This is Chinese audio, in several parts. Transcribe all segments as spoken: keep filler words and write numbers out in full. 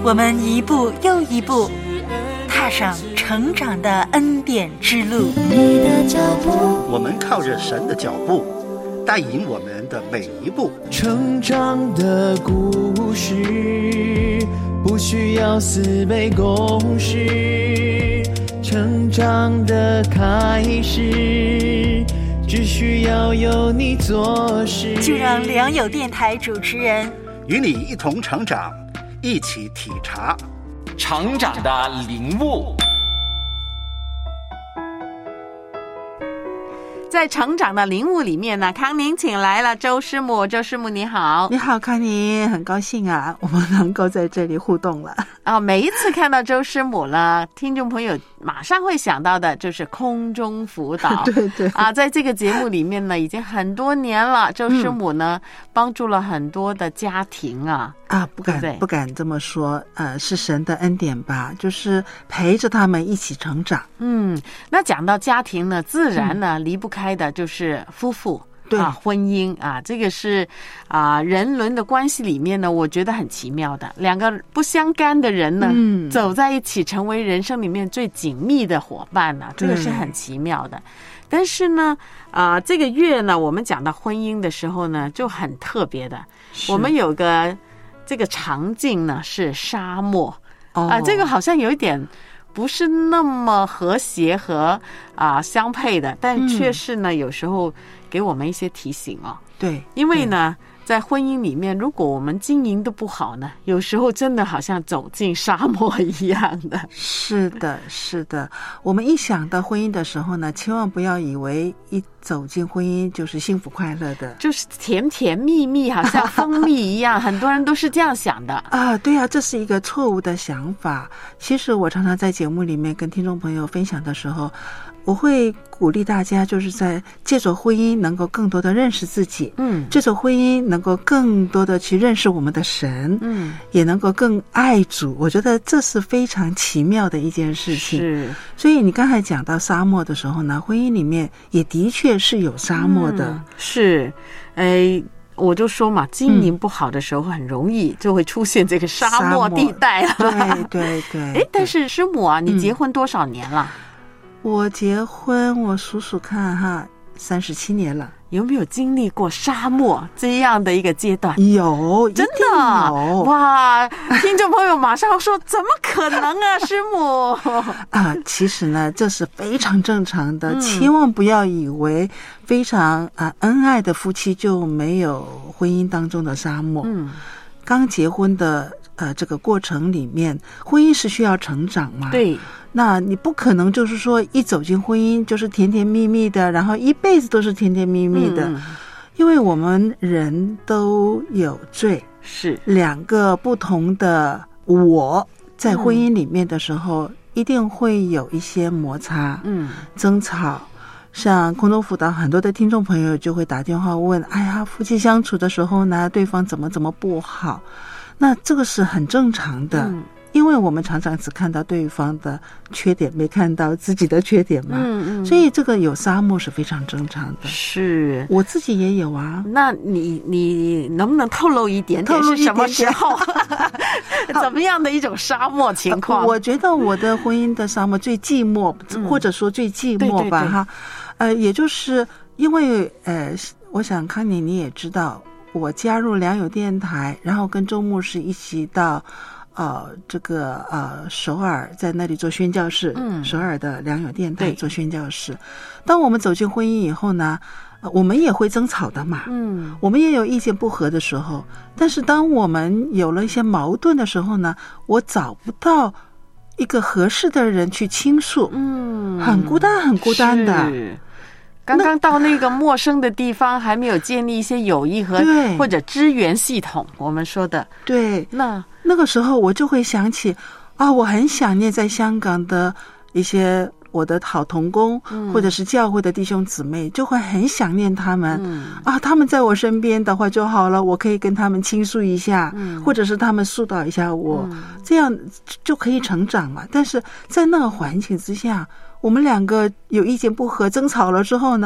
我们一步又一步踏上成长的恩典之路。 你的脚步， 我们靠着神的脚步带引我们的每一步。 成长的故事不需要四倍公式，成长的开始只需要有你做事。 就让良友电台主持人与你一同成长，一起体察成长的领悟。 在成长的领悟里面呢，康宁请来了周师母。周师母你好。 你好，康宁，很高兴啊，我们能够在这里互动了。 哦，每一次看到周师母了，听众朋友马上会想到的就是空中辅导。 对对啊，在这个节目里面呢，已经很多年了，周师母呢、嗯、帮助了很多的家庭啊。 啊，不敢对对不敢这么说，呃，是神的恩典吧，就是陪着他们一起成长。 嗯，那讲到家庭呢，自然呢、嗯、离不开的就是夫妇。 对啊，婚姻啊，这个是啊人伦的关系里面呢，我觉得很奇妙的。两个不相干的人呢，嗯，走在一起，成为人生里面最紧密的伙伴呢、啊，这个是很奇妙的。但是呢，啊，这个月呢，我们讲到婚姻的时候呢，就很特别的。我们有个这个场景呢是沙漠、哦、啊，这个好像有一点不是那么和谐和啊相配的，但却是呢、嗯、有时候给我们一些提醒哦。 对， 因为呢在婚姻里面，如果我们经营的不好呢，有时候真的好像走进沙漠一样的。 是的，是的。我们一想到婚姻的时候呢，千万不要以为一走进婚姻就是幸福快乐的， 就是甜甜蜜蜜，好像蜂蜜一样。很多人都是这样想的啊。对啊，这是一个错误的想法。其实我常常在节目里面跟听众朋友分享的时候，我会鼓励大家，就是在借着婚姻能够更多的认识自己，嗯，借着婚姻能够更多的去认识我们的神，嗯，也能够更爱主。我觉得这是非常奇妙的一件事情。 是， 所以你刚才讲到沙漠的时候呢，婚姻里面也的确是有沙漠的。 嗯、是，哎。我就说嘛，经营不好的时候很容易就会出现这个沙漠地带了。 对对对。 哎，但是师母啊，你结婚多少年了？ 嗯、我结婚，我数数看哈，三十七年了。 有没有经历过沙漠这样的一个阶段？ 有， 真的有哇！听众朋友马上说，怎么可能啊，师母啊！其实呢，这是非常正常的，嗯、千万不要以为非常啊恩爱的夫妻就没有婚姻当中的沙漠。嗯，刚结婚的呃这个过程里面，婚姻是需要成长嘛？ 对。 那你不可能就是说一走进婚姻就是甜甜蜜蜜的，然后一辈子都是甜甜蜜蜜的，嗯、因为我们人都有罪， 是两个不同的我在婚姻里面的时候，嗯、一定会有一些摩擦，嗯，争吵。像空中辅导，很多的听众朋友就会打电话问：“哎呀，夫妻相处的时候呢，对方怎么怎么不好？”那这个是很正常的。嗯，因为我们常常只看到对方的缺点，没看到自己的缺点嘛，嗯嗯，所以这个有沙漠是非常正常的。 是， 我自己也有啊。 那你你能不能透露一点点是什么时候？怎么样的一种沙漠情况？ 我觉得我的婚姻的沙漠最寂寞，嗯、或者说最寂寞吧，哈，呃，也就是因为呃，我想康妮你也知道，我加入良友电台，然后跟周牧师一起到。呃，这个呃，首尔在那里做宣教士，嗯，首尔的良友电台做宣教士。当我们走进婚姻以后呢，呃，我们也会争吵的嘛，嗯，我们也有意见不合的时候。但是当我们有了一些矛盾的时候呢，我找不到一个合适的人去倾诉，嗯，很孤单，很孤单的。 刚刚到那个陌生的地方，还没有建立一些友谊和或者支援系统，我们说的对。 那那个时候我就会想起啊，我很想念在香港的一些我的好同工、嗯、或者是教会的弟兄姊妹，就会很想念他们、嗯、啊，他们在我身边的话就好了，我可以跟他们倾诉一下、嗯、或者是他们疏导一下我、嗯、这样就可以成长嘛。但是在那个环境之下，我们两个有意见不合，争吵了之后呢，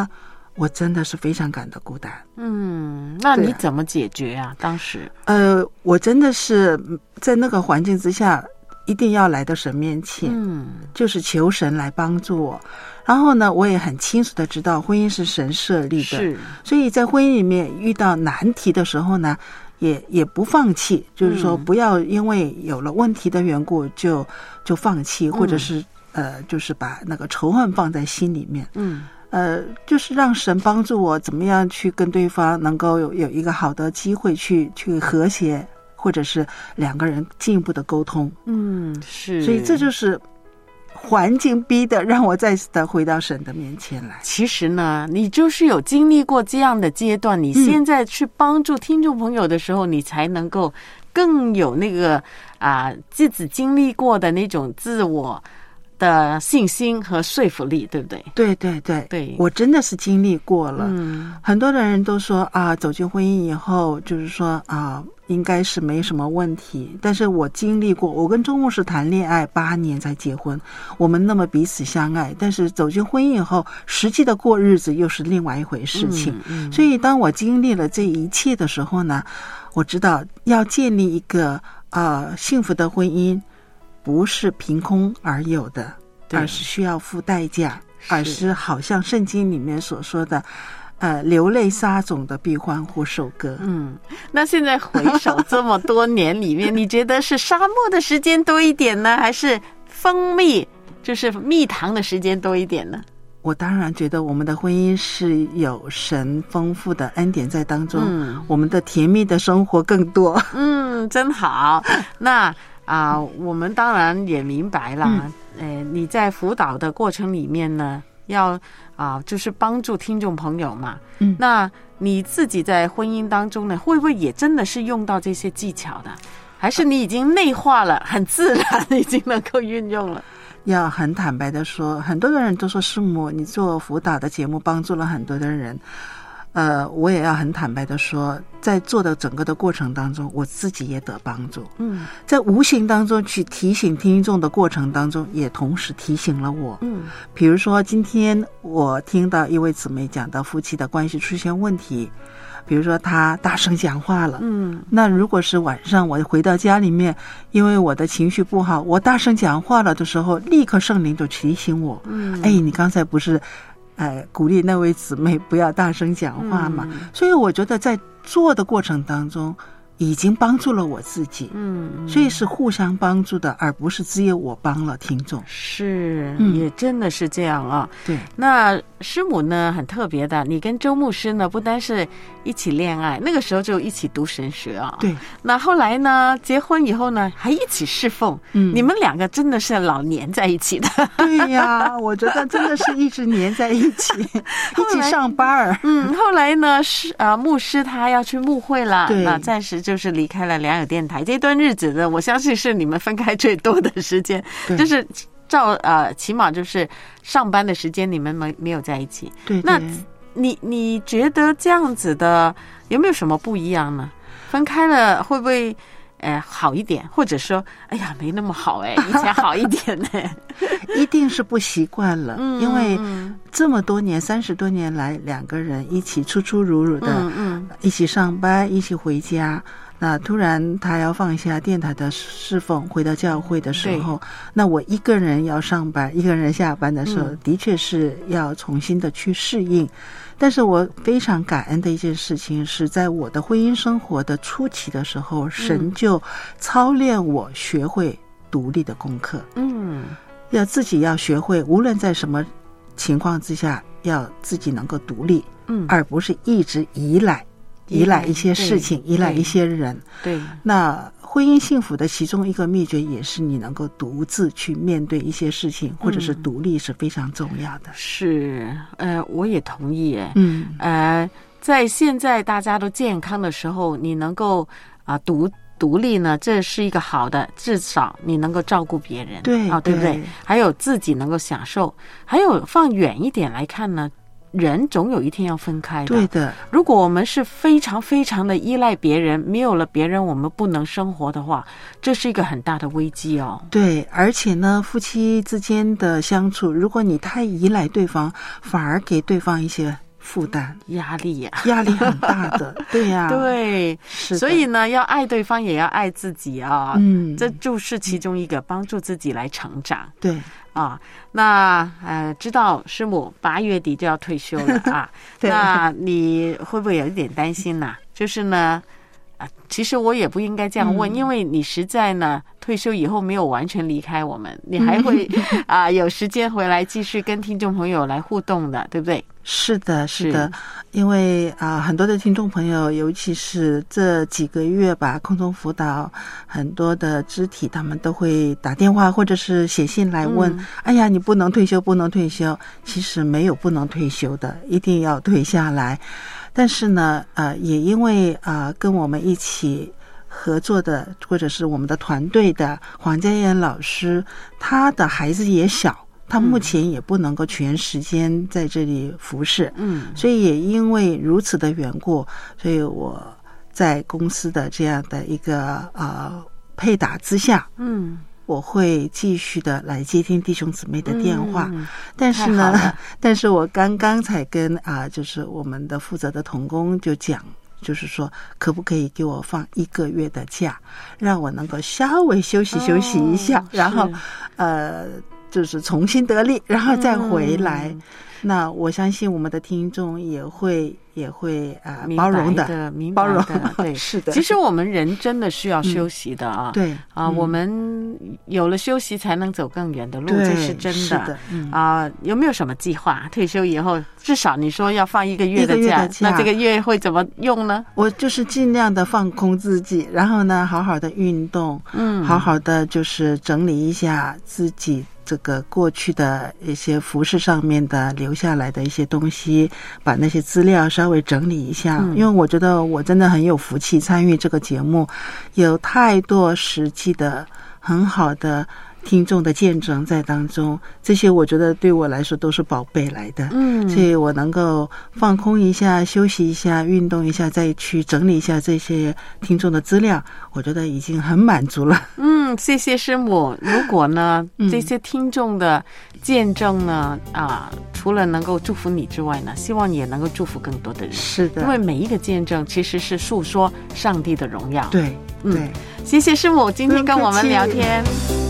我真的是非常感到孤单。 嗯，那你怎么解决啊？当时， 呃，我真的是在那个环境之下，一定要来到神面前，嗯，就是求神来帮助我。然后呢，我也很清楚的知道婚姻是神设立的， 是， 所以在婚姻里面遇到难题的时候呢，也也不放弃，就是说不要因为有了问题的缘故就就放弃，或者是、嗯、呃，就是把那个仇恨放在心里面，嗯。呃，就是让神帮助我怎么样去跟对方能够有有一个好的机会去去和谐，或者是两个人进一步的沟通。 嗯，是。 所以这就是环境逼的，让我再次的回到神的面前来。 其实呢，你就是有经历过这样的阶段，你现在去帮助听众朋友的时候，嗯、你才能够更有那个啊自己经历过的那种自我的信心和说服力，对不对？ 对对对对，我真的是经历过了。嗯，很多的人都说啊，走进婚姻以后，就是说啊，应该是没什么问题。但是我经历过，我跟周牧师谈恋爱八年才结婚，我们那么彼此相爱，但是走进婚姻以后，实际的过日子又是另外一回事情。嗯嗯、所以当我经历了这一切的时候呢，我知道要建立一个呃幸福的婚姻。不是凭空而有的，而是需要付代价，而是好像圣经里面所说的呃，流泪撒种的必欢呼收割。 嗯，那现在回首这么多年里面，你觉得是沙漠的时间多一点呢，还是蜂蜜就是蜜糖的时间多一点呢？ 我当然觉得我们的婚姻是有神丰富的恩典在当中，嗯、我们的甜蜜的生活更多。 嗯，真好。那啊、呃，我们当然也明白了，嗯、呃，你在辅导的过程里面呢，要啊、呃，就是帮助听众朋友嘛。嗯，那你自己在婚姻当中呢，会不会也真的是用到这些技巧的？还是你已经内化了，很自然已经能够运用了？ 要很坦白的说，很多的人都说师母，你做辅导的节目帮助了很多的人。呃，我也要很坦白的说，在做的整个的过程当中，我自己也得帮助。嗯，在无形当中去提醒听众的过程当中，也同时提醒了我。嗯，比如说今天我听到一位姊妹讲到夫妻的关系出现问题，比如说他大声讲话了。嗯，那如果是晚上我回到家里面，因为我的情绪不好，我大声讲话了的时候，立刻圣灵就提醒我。嗯，哎，你刚才不是哎，鼓励那位姊妹不要大声讲话嘛。嗯、所以我觉得在做的过程当中，已经帮助了我自己。嗯，所以是互相帮助的，而不是只有我帮了听众。 是，嗯、也真的是这样啊。 对， 那师母呢很特别的，你跟周牧师呢不单是一起恋爱，那个时候就一起读神学啊。 对， 那后来呢，结婚以后呢，还一起侍奉。嗯，你们两个真的是老黏在一起的。 对呀，我觉得真的是一直黏在一起，一起上班儿。 嗯，后来呢，是啊、呃，牧师他要去牧会了，那暂时就是离开了良友电台。这段日子呢，我相信是你们分开最多的时间，就是照呃，起码就是上班的时间你们没没有在一起。 对， 那你你觉得这样子的有没有什么不一样呢？分开了会不会呃好一点，或者说哎呀没那么好哎，以前好一点呢？ 一定是不习惯了，嗯、因为这么多年三十多年来，两个人一起出出入入的，嗯嗯、一起上班，一起回家。那突然他要放下电台的侍奉，回到教会的时候，那我一个人要上班，一个人下班的时候，嗯、的确是要重新的去适应。但是我非常感恩的一件事情是，在我的婚姻生活的初期的时候，神就操练我学会独立的功课。嗯，要自己要学会，无论在什么情况之下，要自己能够独立，嗯，而不是一直依赖。依赖一些事情，依赖一些人。 对， 那婚姻幸福的其中一个秘诀，也是你能够独自去面对一些事情，或者是独立是非常重要的。 是，呃，我也同意。哎，嗯，呃，在现在大家都健康的时候，你能够啊、呃、独独立呢，这是一个好的，至少你能够照顾别人， 对啊，对不对？还有自己能够享受，还有放远一点来看呢。人总有一天要分开的， 对的。 如果我们是非常非常的依赖别人，没有了别人我们不能生活的话，这是一个很大的危机哦。 对，而且呢，夫妻之间的相处，如果你太依赖对方，反而给对方一些负担、 压力呀、 啊，压力很大的，对呀、啊， 对， 是的。 所以呢，要爱对方，也要爱自己啊。 嗯， 这就是其中一个帮助自己来成长。 对啊，那呃，知道师母八月底就要退休了啊，那你会不会有一点担心呢、啊？就是呢。其实我也不应该这样问，嗯、因为你实在呢退休以后没有完全离开我们，你还会啊、呃、有时间回来继续跟听众朋友来互动的，对不对？ 是的，是的，是因为啊、呃、很多的听众朋友，尤其是这几个月吧，空中辅导很多的肢体，他们都会打电话或者是写信来问，嗯、哎呀，你不能退休，不能退休。其实没有不能退休的，一定要退下来。但是呢，呃，也因为啊、呃，跟我们一起合作的，或者是我们的团队的黄家燕老师，他的孩子也小，他目前也不能够全时间在这里服侍，嗯，所以也因为如此的缘故，所以我在公司的这样的一个呃配搭之下，嗯。我会继续的来接听弟兄姊妹的电话，嗯、但是呢，但是我刚刚才跟啊、呃，就是我们的负责的同工就讲，就是说可不可以给我放一个月的假，让我能够稍微休息休息一下，哦、然后呃，就是重新得力，然后再回来。嗯那我相信我们的听众也会也会啊、呃、包容的，包容的，对，是的。 其实我们人真的需要休息的啊， 嗯、对啊、嗯，我们有了休息才能走更远的路，这是真的。 是的，嗯啊，有没有什么计划？退休以后，至少你说要放一个月的假，那这个月会怎么用呢？ 我就是尽量的放空自己，然后呢，好好的运动，嗯，好好的就是整理一下自己。这个过去的一些服饰上面的留下来的一些东西，把那些资料稍微整理一下，嗯、因为我觉得我真的很有福气参与这个节目，有太多实际的很好的听众的见证在当中，这些我觉得对我来说都是宝贝来的，嗯，所以我能够放空一下，休息一下，运动一下，再去整理一下这些听众的资料，我觉得已经很满足了。 嗯，谢谢师母。如果呢，这些听众的见证呢，啊，除了能够祝福你之外呢，希望也能够祝福更多的人。 是的， 因为每一个见证其实是诉说上帝的荣耀。 对， 嗯，谢谢师母今天跟我们聊天。